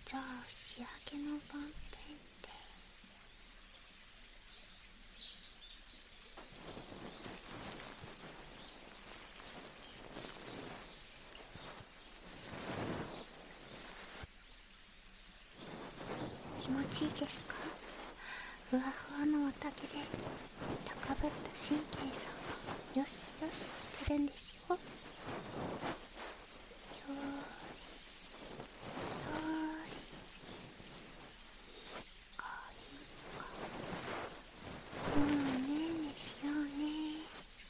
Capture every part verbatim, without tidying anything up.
じゃあ仕上げの晩編って気持ちいいですか？ふわふわのおたけで高ぶった神経さんをよしよししてるんですよ。よーしよーし、いいかいいか、もうねんねしようね。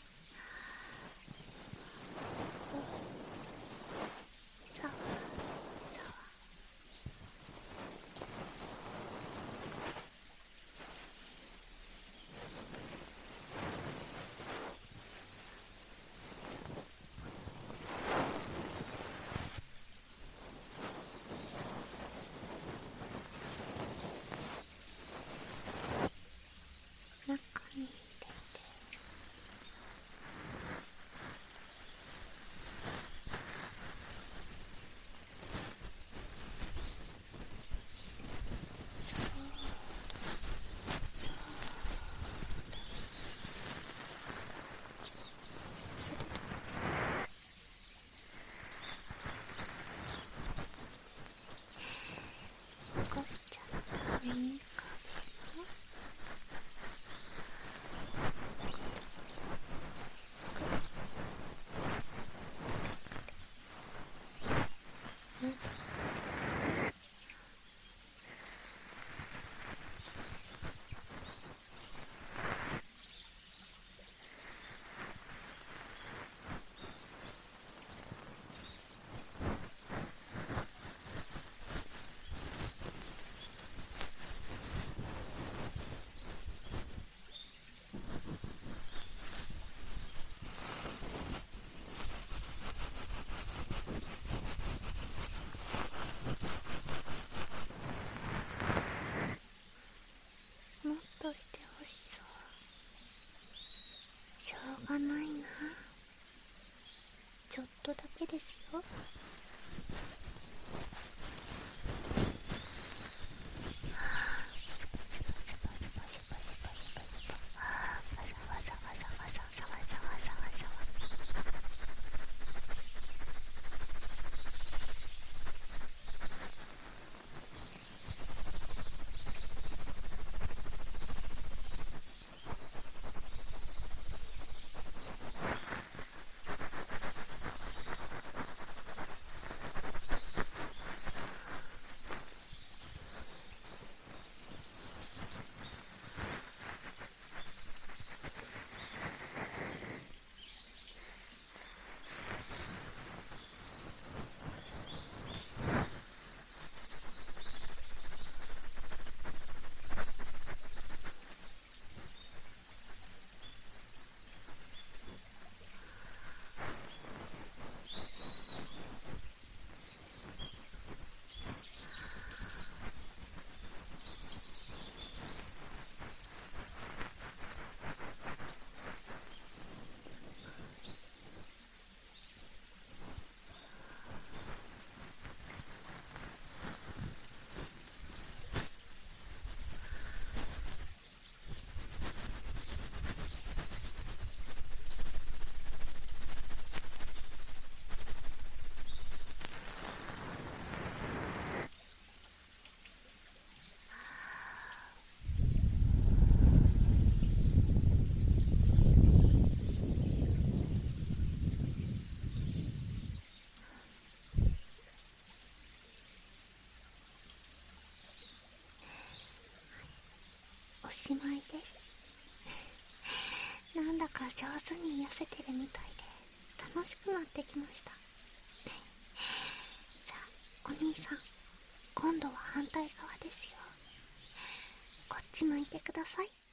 さわさわ、中に入れて、そうそれと起こしちゃった耳かべのうんもっとしてほしそう。しょうがないな、ちょっとだけですよ。おしまいです。なんだか上手に癒せてるみたいで楽しくなってきました。さあお兄さん、今度は反対側ですよ。こっち向いてください。